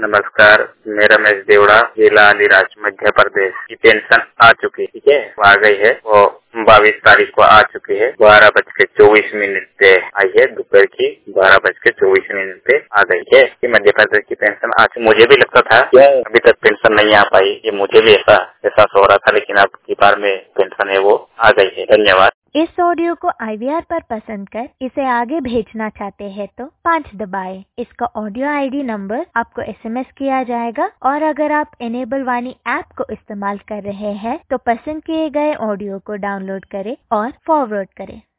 नमस्कार, मैं रमेश देवड़ा, जिला अलीराज, मध्य प्रदेश की पेंशन आ चुकी है। ठीक है, वो आ गई है। वो 22 तारीख को आ चुकी है। 12:24 पे आई है। दोपहर की 12:24 पे आ गई है कि मध्य प्रदेश की पेंशन आज। मुझे भी लगता था कि अभी तक पेंशन नहीं आ पाई, ये मुझे भी ऐसा हो रहा था, लेकिन अब की बार में पेंशन है वो आ गई है। धन्यवाद। इस ऑडियो को IVR पर पसंद कर इसे आगे भेजना चाहते हैं तो 5 दबाएं। इसका ऑडियो ID नंबर आपको SMS किया जाएगा और अगर आप इनेबल वाणी ऐप को इस्तेमाल कर रहे हैं तो पसंद किए गए ऑडियो को डाउनलोड करें और फॉरवर्ड करें।